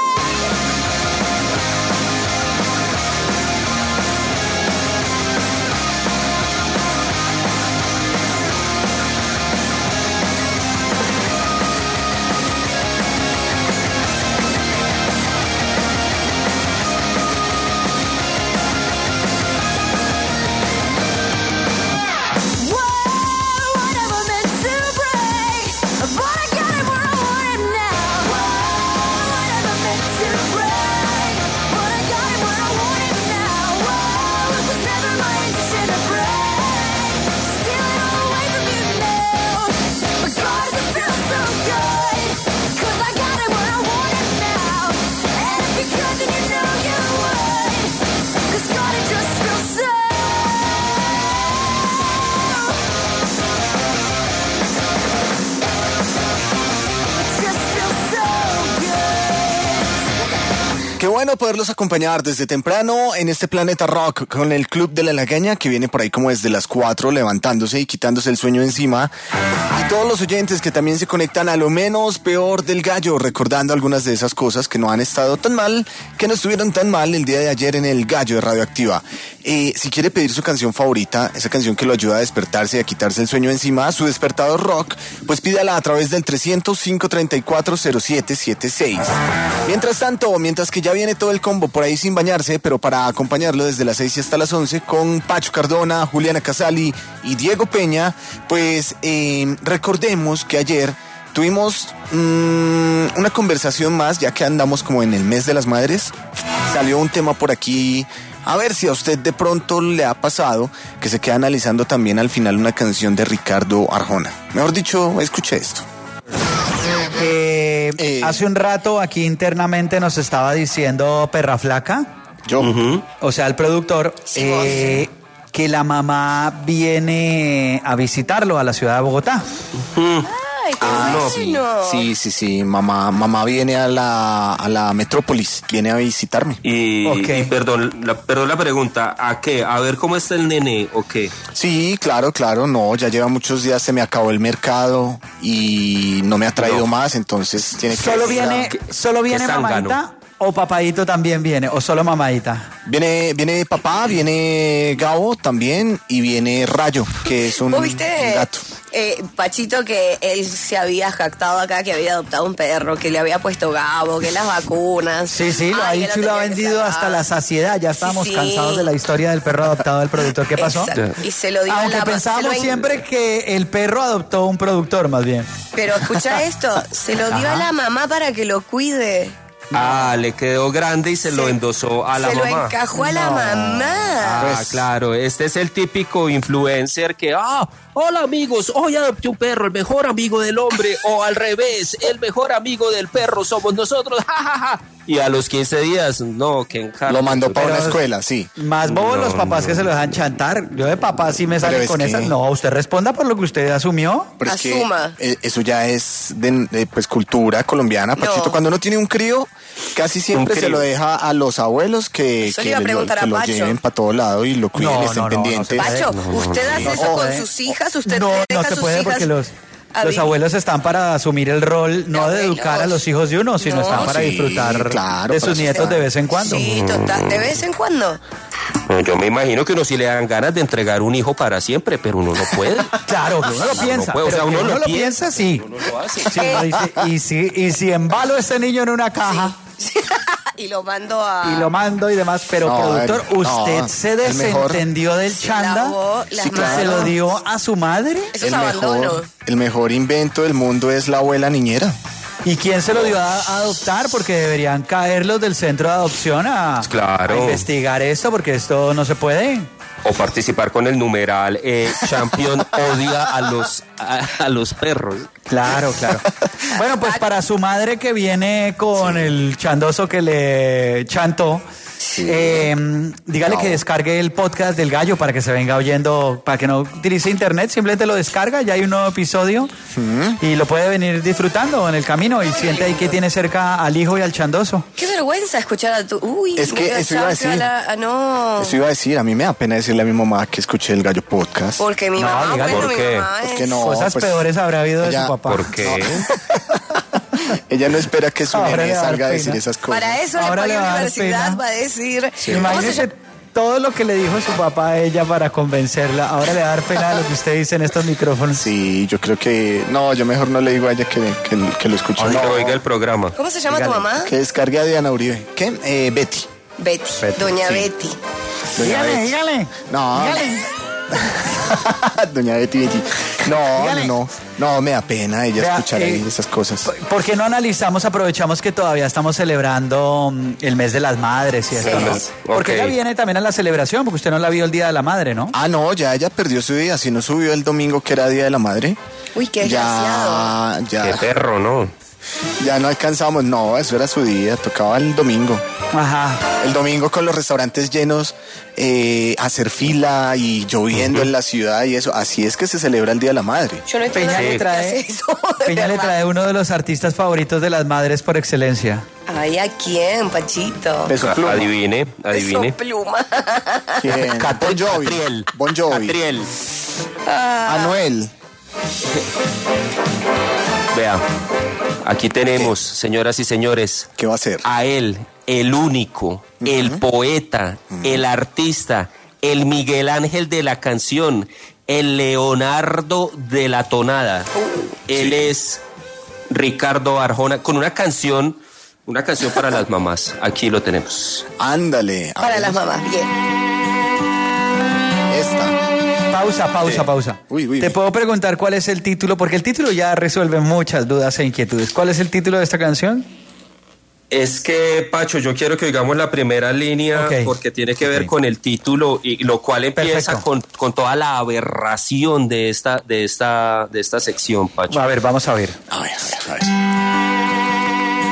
Speaker 13: Whoa, I never meant to break, but I got him where I want him now. Whoa, I never meant to break, but I got him where I want him now. Whoa, it was never my intention to break, stealing all away from you now. But God, does it feel so good, 'cause I got him where I want him now. And if you could, then you know you would, 'cause God, it just feels so, it just feels so good.
Speaker 1: Qué bueno poderlos acompañar desde temprano en este Planeta Rock con el Club de la Lagaña, que viene por ahí como desde las cuatro, levantándose y quitándose el sueño encima. Y todos los oyentes que también se conectan a lo menos peor del gallo, recordando algunas de esas cosas que no han estado tan mal, que no estuvieron tan mal el día de ayer en el Gallo de Radioactiva. Eh, si quiere pedir su canción favorita, esa canción que lo ayuda a despertarse y a quitarse el sueño encima, su despertador rock, pues pídala a través del trescientos, cinco treinta y cuatro, cero siete siete seis. Mientras tanto, mientras que ya viene todo el combo por ahí sin bañarse, pero para acompañarlo desde las seis y hasta las once, con Pacho Cardona, Juliana Casali y Diego Peña, pues eh, recordemos que ayer tuvimos mmm, una conversación más, ya que andamos como en el mes de las madres. Salió un tema por aquí, a ver si a usted de pronto le ha pasado, que se queda analizando también al final una canción de Ricardo Arjona. Mejor dicho, escuche esto.
Speaker 2: Eh, eh, hace un rato aquí internamente nos estaba diciendo Perra Flaca,
Speaker 1: yo,
Speaker 2: uh-huh. o sea el productor, sí, eh, que la mamá viene a visitarlo a la ciudad de Bogotá.
Speaker 3: Uh-huh. Ay, qué
Speaker 1: Ah,
Speaker 3: bueno.
Speaker 1: sí, sí, sí. Mamá, mamá viene a la, a la metrópolis, viene a visitarme.
Speaker 14: Y, y perdón, la, perdón la pregunta, ¿a qué? ¿A ver cómo está el nene o qué?
Speaker 1: Sí, claro, claro, no, ya lleva muchos días, se me acabó el mercado y no me ha traído
Speaker 14: No.
Speaker 1: más, entonces tiene que...
Speaker 2: ¿Solo viene, solo viene
Speaker 14: qué zángano.
Speaker 2: mamadita o papadito también viene? ¿O solo mamadita?
Speaker 1: Viene, viene papá, viene Gabo también y viene Rayo, que es un,
Speaker 3: ¿Vos viste,
Speaker 1: un gato.
Speaker 3: eh, Pachito, que él se había jactado acá, que había adoptado un perro, que le había puesto Gabo, que las vacunas?
Speaker 2: Sí, sí, lo ha
Speaker 3: Ay, que
Speaker 2: dicho y lo ha
Speaker 3: tenía que
Speaker 2: vendido
Speaker 3: sacar.
Speaker 2: hasta la saciedad. Ya estábamos
Speaker 3: Sí.
Speaker 2: cansados de la historia del perro adoptado del productor. ¿Qué pasó?
Speaker 3: Exacto. Y se lo dio a
Speaker 2: Aunque
Speaker 3: la
Speaker 2: pensábamos
Speaker 3: se lo en-
Speaker 2: siempre que el perro adoptó un productor, más bien.
Speaker 3: Pero escucha esto, se lo dio
Speaker 2: Ajá.
Speaker 3: a la mamá para que lo cuide.
Speaker 14: Ah, le quedó grande y se, lo endosó a la
Speaker 3: se
Speaker 14: mamá.
Speaker 3: lo encajó a la
Speaker 2: No.
Speaker 3: mamá.
Speaker 14: Ah,
Speaker 1: Pues-
Speaker 14: claro, este es el típico influencer que, ah, hola amigos, hoy adopté un perro, el mejor amigo del hombre, o al revés, el mejor amigo del perro somos nosotros, jajaja. Y a los quince días, no, que encargo.
Speaker 1: Lo mandó para
Speaker 2: Pero-
Speaker 1: una escuela, sí.
Speaker 2: Más bobos
Speaker 14: No,
Speaker 2: los papás
Speaker 14: no.
Speaker 2: que se lo dejan chantar. Yo de papá sí me
Speaker 1: Pero
Speaker 2: salen
Speaker 1: es
Speaker 2: con
Speaker 1: que-
Speaker 2: esas. No, usted responda por lo que usted asumió.
Speaker 1: Pero es que
Speaker 3: Asuma.
Speaker 1: eh, eso ya es de, de, pues cultura colombiana, Pachito.
Speaker 3: No.
Speaker 1: Cuando uno tiene un crío, casi siempre
Speaker 14: Un
Speaker 1: se
Speaker 14: crío.
Speaker 1: lo deja a los abuelos que,
Speaker 3: Eso le
Speaker 1: que
Speaker 3: iba a
Speaker 1: le-
Speaker 3: preguntar
Speaker 1: que
Speaker 3: a
Speaker 1: lo
Speaker 3: Pacho.
Speaker 1: lleven para todo lado y lo cuiden,
Speaker 2: No,
Speaker 1: y estén
Speaker 2: no, no, no se
Speaker 1: pendientes.
Speaker 2: puede.
Speaker 3: Pacho,
Speaker 14: no,
Speaker 3: usted
Speaker 14: no,
Speaker 3: hace
Speaker 1: no.
Speaker 3: eso
Speaker 1: No,
Speaker 3: con
Speaker 2: eh.
Speaker 3: sus hijas, usted
Speaker 2: No,
Speaker 3: deja
Speaker 2: no
Speaker 3: a
Speaker 2: se
Speaker 3: sus
Speaker 2: puede
Speaker 3: hijas
Speaker 2: porque los,
Speaker 3: a
Speaker 2: los
Speaker 3: vivir.
Speaker 2: abuelos están para asumir el rol, no de
Speaker 3: abuelos.
Speaker 2: educar a los hijos de uno, sino
Speaker 3: No,
Speaker 2: están para
Speaker 1: sí,
Speaker 2: disfrutar
Speaker 1: claro,
Speaker 2: de
Speaker 1: para
Speaker 2: sus
Speaker 1: eso
Speaker 2: nietos
Speaker 1: está.
Speaker 2: de vez en cuando.
Speaker 3: Sí, total, de vez en cuando.
Speaker 14: No, yo me imagino que uno sí le dan ganas de entregar un hijo para siempre, pero uno no puede.
Speaker 2: Claro, que uno lo
Speaker 14: No
Speaker 2: piensa.
Speaker 14: puede, o sea,
Speaker 2: pero que
Speaker 14: uno
Speaker 2: uno
Speaker 14: lo
Speaker 2: lo
Speaker 14: piensa,
Speaker 2: piensa, sí.
Speaker 14: Uno lo hace.
Speaker 2: Sí, uno dice, y, si, y si embalo a este niño en una caja
Speaker 3: Y lo mando a...
Speaker 2: y lo mando y demás, pero
Speaker 1: No,
Speaker 2: productor,
Speaker 1: el- no,
Speaker 2: usted se
Speaker 1: el mejor-
Speaker 2: desentendió del
Speaker 3: Se
Speaker 2: chanda
Speaker 3: lavó las
Speaker 2: y se lo
Speaker 3: manos.
Speaker 2: dio a su madre.
Speaker 3: Eso es
Speaker 1: El
Speaker 3: abandono.
Speaker 1: mejor, el mejor invento del mundo es la abuela niñera.
Speaker 2: ¿Y quién se lo dio a, a adoptar? Porque deberían caer los del centro de adopción a,
Speaker 14: Claro.
Speaker 2: a investigar esto, porque esto no se puede.
Speaker 14: O participar con el numeral eh, Champion odia a los, a, a los perros.
Speaker 2: Claro, claro. Bueno, pues para su madre que viene con el chandoso que le chantó, eh, dígale
Speaker 1: No.
Speaker 2: que descargue el podcast del gallo para que se venga oyendo, para que no utilice internet, simplemente lo descarga, ya hay un nuevo episodio y lo puede venir disfrutando en el camino y siente ahí que tiene cerca al hijo y al chandoso.
Speaker 3: Qué vergüenza escuchar a tu... Uy,
Speaker 1: Es que
Speaker 3: voy
Speaker 1: eso iba a
Speaker 3: echarse
Speaker 1: decir.
Speaker 3: la- ah, no.
Speaker 1: Eso iba a decir, a mí me da pena decirle a mi mamá que escuché el Gallo Podcast.
Speaker 3: Porque mi
Speaker 2: No,
Speaker 3: mamá,
Speaker 2: dígale.
Speaker 3: bueno,
Speaker 14: ¿Por
Speaker 3: mi
Speaker 14: qué?
Speaker 3: mamá es...
Speaker 1: Porque no,
Speaker 2: Cosas
Speaker 1: pues,
Speaker 2: peores habrá habido de
Speaker 1: ella-
Speaker 2: su papá.
Speaker 14: ¿Por qué?
Speaker 1: Ella no espera que su
Speaker 2: Ahora
Speaker 1: nene
Speaker 2: le va a dar
Speaker 1: salga a decir
Speaker 2: pena.
Speaker 1: esas cosas.
Speaker 3: Para eso
Speaker 2: Ahora
Speaker 3: le
Speaker 2: le
Speaker 3: pone
Speaker 2: va a dar
Speaker 3: universidad,
Speaker 2: pena.
Speaker 3: va a decir... ¿Cómo se
Speaker 2: Imagínese
Speaker 3: llama?
Speaker 2: todo lo que le dijo su papá a ella para convencerla. Ahora le va a dar pena lo que usted dice en estos micrófonos.
Speaker 1: Sí, yo creo que... No, yo mejor no le digo a ella que, que, que lo escuche.
Speaker 14: Oiga,
Speaker 1: No,
Speaker 14: oiga el programa.
Speaker 3: ¿Cómo se llama
Speaker 1: dígale,
Speaker 3: tu mamá?
Speaker 1: Que descargue a Diana Uribe. ¿Qué? Eh, Betty.
Speaker 3: Betty.
Speaker 1: Betty,
Speaker 3: Doña
Speaker 1: sí.
Speaker 3: Betty.
Speaker 1: Doña
Speaker 2: Dígale,
Speaker 1: Betty.
Speaker 2: dígale.
Speaker 1: No.
Speaker 2: Dígale.
Speaker 1: Doña Betty, Betty. No,
Speaker 2: Dígale.
Speaker 1: no, no. No, me da pena ella
Speaker 2: Vea,
Speaker 1: escuchar
Speaker 2: eh,
Speaker 1: ahí esas cosas.
Speaker 2: ¿Por qué no analizamos, aprovechamos que todavía estamos celebrando mm, el mes de las madres y
Speaker 3: Sí.
Speaker 2: esto? Porque
Speaker 14: Ok.
Speaker 2: ella viene también a la celebración, porque usted no la vio el Día de la Madre, ¿no?
Speaker 1: Ah, no, ya ella perdió su día. Si no subió el domingo que era Día de la Madre.
Speaker 3: Uy, qué desgraciado.
Speaker 1: Ya,
Speaker 14: Qué
Speaker 1: ya,
Speaker 14: perro, ¿no?
Speaker 1: ya no alcanzamos. No, eso era su día. Tocaba el domingo.
Speaker 2: Ajá.
Speaker 1: El domingo con los restaurantes llenos, eh, hacer fila y lloviendo en la ciudad y eso. Así es que se celebra el Día de la Madre.
Speaker 3: Yo no entiendo
Speaker 2: Peña
Speaker 3: por
Speaker 2: le
Speaker 3: qué
Speaker 2: trae,
Speaker 3: hace eso, de
Speaker 2: Peña le
Speaker 3: verdad.
Speaker 2: trae uno de los artistas favoritos de las madres por excelencia.
Speaker 3: Ay, ¿a quién, Pachito?
Speaker 1: Peso Pluma.
Speaker 14: Adivine, adivine.
Speaker 3: Peso Pluma.
Speaker 1: ¿Quién? Bon Jovi.
Speaker 14: Catriel.
Speaker 1: Bon Jovi.
Speaker 14: Catriel.
Speaker 1: Anuel.
Speaker 14: Vea, aquí tenemos, señoras y señores,
Speaker 1: ¿Qué va a hacer?
Speaker 14: a él, el único, el poeta, el artista, el Miguel Ángel de la canción, el Leonardo de la tonada. Él es Ricardo Arjona, con una canción, una canción para las mamás. Aquí lo tenemos.
Speaker 1: Ándale. a
Speaker 3: Para
Speaker 1: ver,
Speaker 3: las mamás, bien.
Speaker 1: Esta.
Speaker 2: Pausa, pausa, pausa.
Speaker 1: Uy, uy,
Speaker 2: Te
Speaker 1: uy.
Speaker 2: puedo preguntar cuál es el título, porque el título ya resuelve muchas dudas e inquietudes. ¿Cuál es el título de esta canción?
Speaker 14: Es que, Pacho, yo quiero que oigamos la primera línea
Speaker 2: Ok.
Speaker 14: porque tiene que ver
Speaker 2: Ok.
Speaker 14: con el título y lo cual empieza
Speaker 2: Perfecto.
Speaker 14: con, con toda la aberración de esta, de esta, de esta sección, Pacho.
Speaker 2: A ver, vamos a ver.
Speaker 1: A ver, a ver, a ver.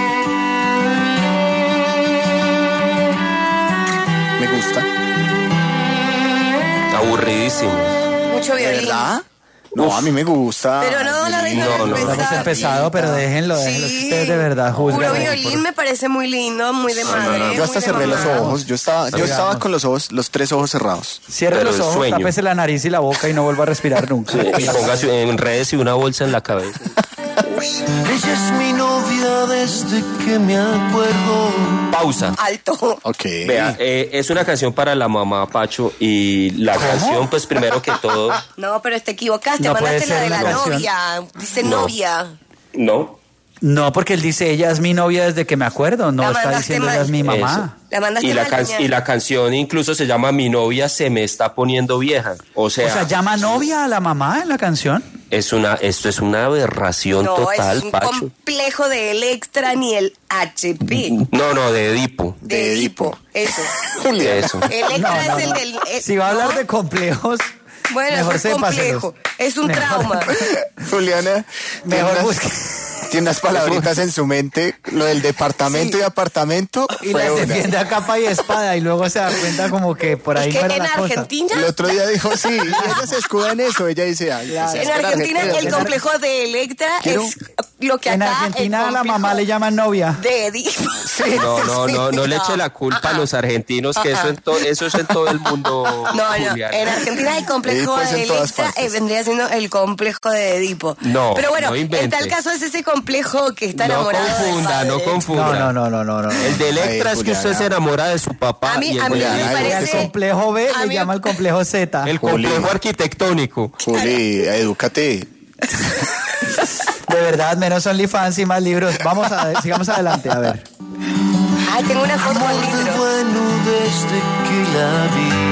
Speaker 1: Me gusta.
Speaker 14: Aburridísimo.
Speaker 3: Mucho
Speaker 1: ¿De
Speaker 3: violín.
Speaker 1: verdad? No, a mí me gusta.
Speaker 3: Pero no la dejan
Speaker 14: No, no.
Speaker 3: empezar.
Speaker 2: Hemos empezado, pero déjenlo, déjenlo.
Speaker 3: Sí.
Speaker 2: Ustedes de verdad
Speaker 3: Puro
Speaker 2: juzgan.
Speaker 3: violín me parece muy lindo, muy de madre.
Speaker 1: Yo hasta
Speaker 3: muy de
Speaker 1: cerré los
Speaker 3: mamá.
Speaker 1: ojos. Yo estaba, yo estaba con los ojos, los tres ojos cerrados.
Speaker 2: Cierre
Speaker 14: Pero
Speaker 2: los
Speaker 14: el
Speaker 2: ojos,
Speaker 14: sueño.
Speaker 2: tápese la nariz y la boca y no vuelva a respirar nunca.
Speaker 14: Sí, y póngase en redes y una bolsa en la cabeza.
Speaker 8: Ella es mi novia desde que me acuerdo.
Speaker 14: Pausa.
Speaker 3: Alto.
Speaker 1: Ok.
Speaker 14: Vea, eh, es una canción para la mamá, Pacho, y la canción, pues primero que todo,
Speaker 3: No, pero te equivocaste,
Speaker 2: No puede
Speaker 3: mandaste la
Speaker 2: ser
Speaker 3: de la
Speaker 2: una canción.
Speaker 3: novia. Dice
Speaker 14: No.
Speaker 3: novia.
Speaker 14: no.
Speaker 2: No, porque él dice, ella es mi novia desde que me acuerdo. No
Speaker 3: La
Speaker 2: está
Speaker 3: mandaste
Speaker 2: diciendo,
Speaker 3: mal.
Speaker 2: ella es mi mamá.
Speaker 14: Eso.
Speaker 3: La mandaste
Speaker 14: Y la,
Speaker 3: mal,
Speaker 14: can-
Speaker 3: doña.
Speaker 14: y la canción incluso se llama Mi novia se me está poniendo vieja. O sea,
Speaker 2: O sea, ¿llama novia a la mamá en la canción?
Speaker 14: es una, esto es una aberración
Speaker 3: No,
Speaker 14: total,
Speaker 3: es un
Speaker 14: Pacho.
Speaker 3: complejo de Electra ni el H P.
Speaker 14: No, no, de Edipo.
Speaker 3: De Edipo. Eso.
Speaker 14: Eso.
Speaker 3: Electra
Speaker 2: No, no,
Speaker 3: es el
Speaker 2: no.
Speaker 3: del. eh,
Speaker 2: Si va a hablar
Speaker 3: ¿no?
Speaker 2: de complejos,
Speaker 3: Bueno,
Speaker 2: mejor
Speaker 3: es un
Speaker 2: sépaselos.
Speaker 3: complejo. Es un
Speaker 2: Mejor.
Speaker 3: trauma.
Speaker 1: Juliana, tiene
Speaker 2: Mejor
Speaker 1: unas-
Speaker 2: busque.
Speaker 1: tiene unas palabritas en su mente. Lo del departamento y apartamento
Speaker 2: Y
Speaker 1: fue
Speaker 2: las
Speaker 1: una.
Speaker 2: defiende a capa y espada y luego se da cuenta como que por ahí
Speaker 3: Es que
Speaker 2: no era
Speaker 3: en
Speaker 2: la cosa.
Speaker 3: Argentina.
Speaker 1: El otro día dijo, sí, y ella se escuda en eso. Ella dice, ay,
Speaker 2: Claro.
Speaker 1: pues, es
Speaker 3: En
Speaker 1: que la
Speaker 3: Argentina el
Speaker 1: Argentina-
Speaker 3: complejo de Electra
Speaker 1: Quiero-
Speaker 3: es lo que acá
Speaker 2: En Argentina
Speaker 3: el
Speaker 2: a la
Speaker 3: complejo
Speaker 2: mamá le llaman novia.
Speaker 3: de Edipo.
Speaker 14: No, no, no, no le eche la culpa a los argentinos, que eso, en to- eso es en todo el mundo.
Speaker 3: No, no,
Speaker 14: Juliana.
Speaker 3: en Argentina el complejo
Speaker 1: Edipo es
Speaker 3: de
Speaker 1: en todas
Speaker 3: Electra
Speaker 1: partes.
Speaker 3: eh, vendría siendo el complejo de Edipo.
Speaker 14: No,
Speaker 3: pero bueno,
Speaker 14: no
Speaker 3: en
Speaker 14: invente.
Speaker 3: tal caso es ese complejo que está
Speaker 14: No
Speaker 3: enamorado del
Speaker 14: confunda,
Speaker 3: padre.
Speaker 14: no confunda.
Speaker 2: No, no, no, no, no. no.
Speaker 14: El de Electra
Speaker 1: Ay,
Speaker 14: es que usted
Speaker 1: Juliana.
Speaker 14: se enamora de su papá.
Speaker 3: A mí-
Speaker 14: y el
Speaker 3: a mí
Speaker 14: de-
Speaker 3: me
Speaker 1: Ay,
Speaker 2: El
Speaker 3: parece-
Speaker 2: complejo B
Speaker 3: a
Speaker 2: le
Speaker 3: mí-
Speaker 2: llama el complejo Z.
Speaker 14: el
Speaker 1: Juli.
Speaker 14: complejo arquitectónico.
Speaker 1: Juli, edúcate.
Speaker 2: De verdad, menos OnlyFans y más libros. Vamos a ver, sigamos adelante, a ver.
Speaker 3: Ay, tengo una foto con libro.
Speaker 8: Bueno, desde que la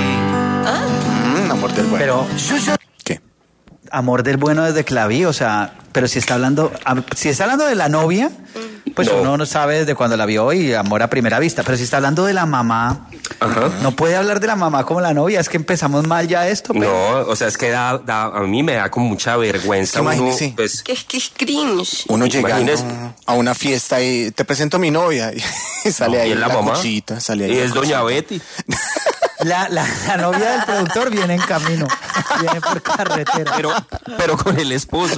Speaker 8: vi.
Speaker 1: Mm, amor del bueno.
Speaker 2: Pero
Speaker 8: Yo ya
Speaker 1: ¿Qué?
Speaker 2: amor del bueno desde que la vi, o sea, pero si está hablando, a- si está hablando de la novia, pues
Speaker 14: No.
Speaker 2: uno no sabe desde cuando la vio y amor a primera vista. Pero si está hablando de la mamá,
Speaker 14: Ajá.
Speaker 2: no puede hablar de la mamá como la novia. Es que empezamos mal ya esto. Pero...
Speaker 14: No, o sea, es que da, da- a mí me da como mucha vergüenza. Uno,
Speaker 1: Imagínese.
Speaker 14: pues,
Speaker 3: Que es que es cringe.
Speaker 1: Uno llega
Speaker 14: Imagínese.
Speaker 1: a una fiesta y te presento a mi novia y sale ahí
Speaker 14: y es la,
Speaker 1: la
Speaker 14: mamá.
Speaker 1: cuchita, sale ahí
Speaker 14: y
Speaker 1: la
Speaker 14: es doña
Speaker 1: cuchita.
Speaker 14: Betty.
Speaker 2: La, la, la novia del productor viene en camino, viene por carretera.
Speaker 14: Pero, pero con el esposo.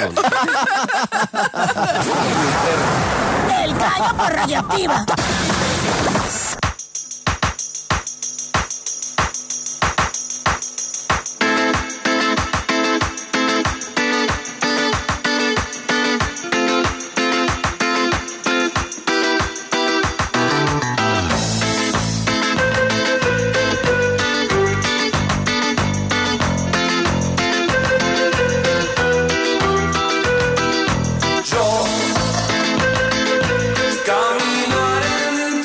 Speaker 6: El gallo por radioactiva.
Speaker 8: Yo camino en el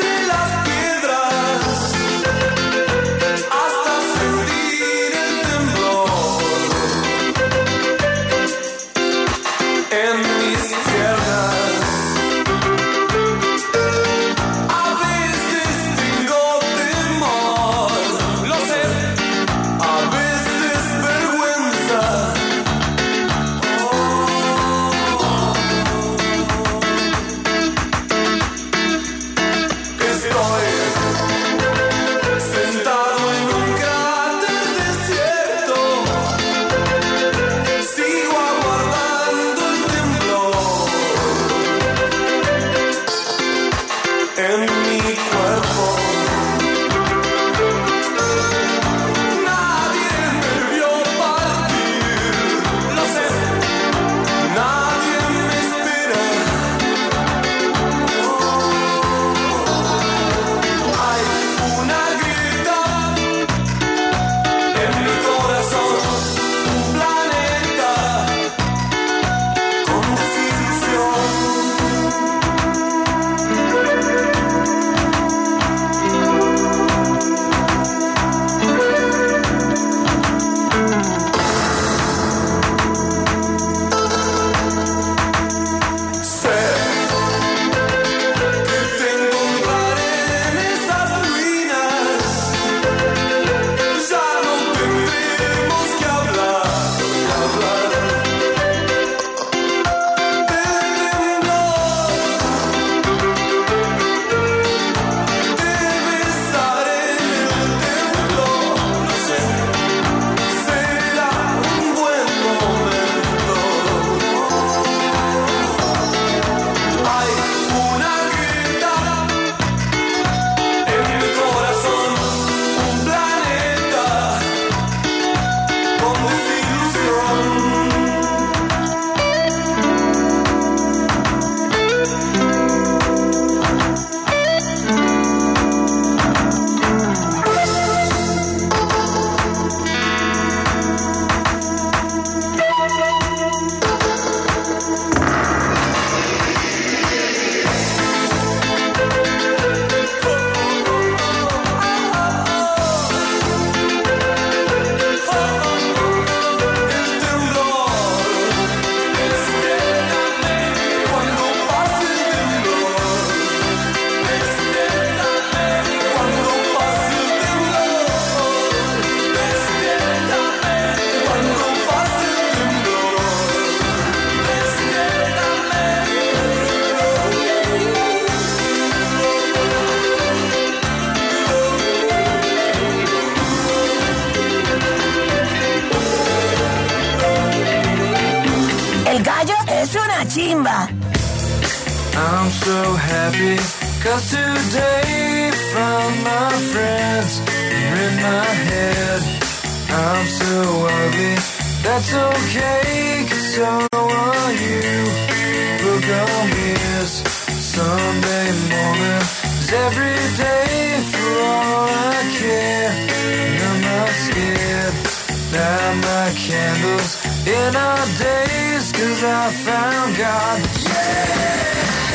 Speaker 6: El gallo es una chimba.
Speaker 15: I'm so happy, cause today found my friends are in my head. I'm so ugly, that's okay, cause so are you. Look on this Sunday morning is every day for all I care. And I'm not scared, light my candles in our days, cause I found God. Yeah!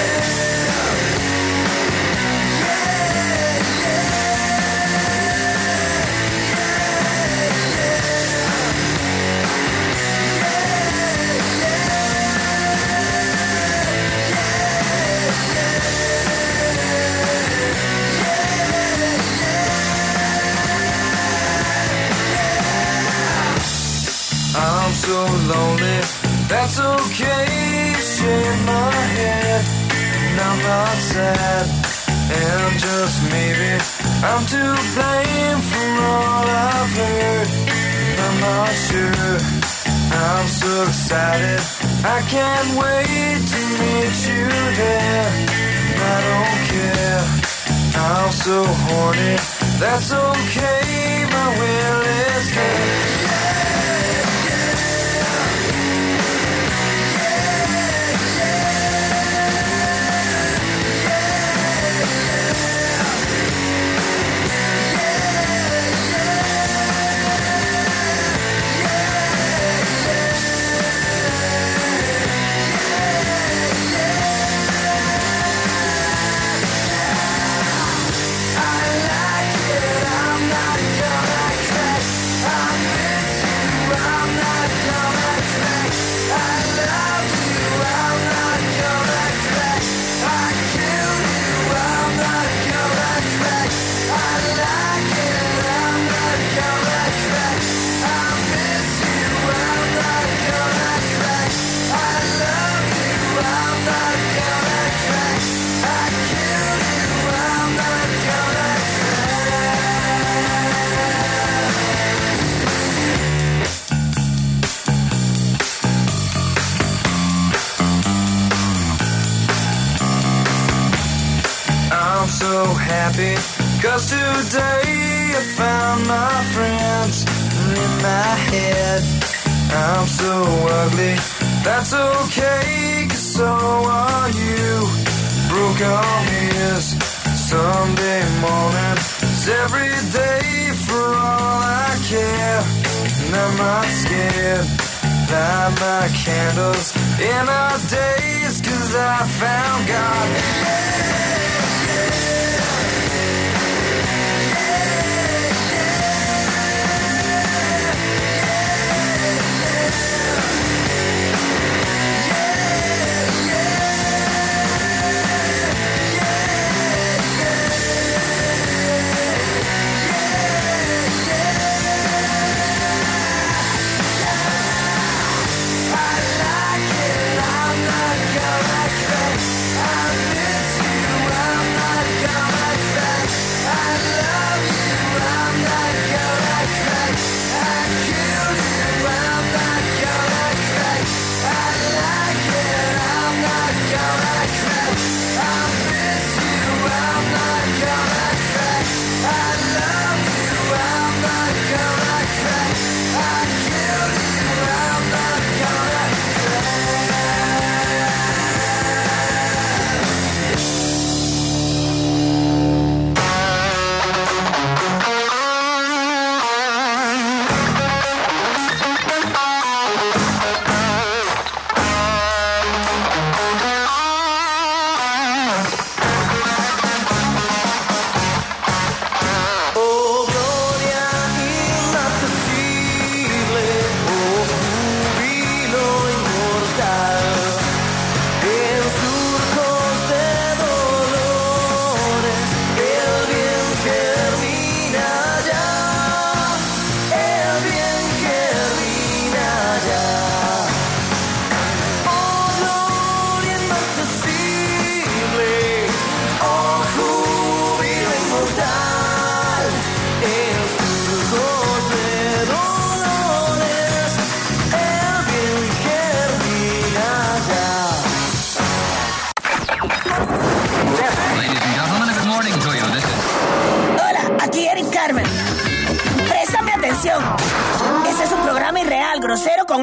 Speaker 15: I'm so lonely, that's okay, shake my head, and I'm not sad, and just maybe I'm to blame for all I've heard, and I'm not sure, I'm so excited, I can't wait to meet you there, and I don't care, I'm so horny, that's okay, my will is good. So happy, cause today I found my friends in my head. I'm so ugly, that's okay, cause so are you. Broke on ears, Sunday morning is every day for all I care. And I'm not scared, light my candles in our days, cause I found God. Yeah! I like it, I'm not gonna crack. I miss you.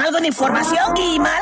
Speaker 6: algo de información y mala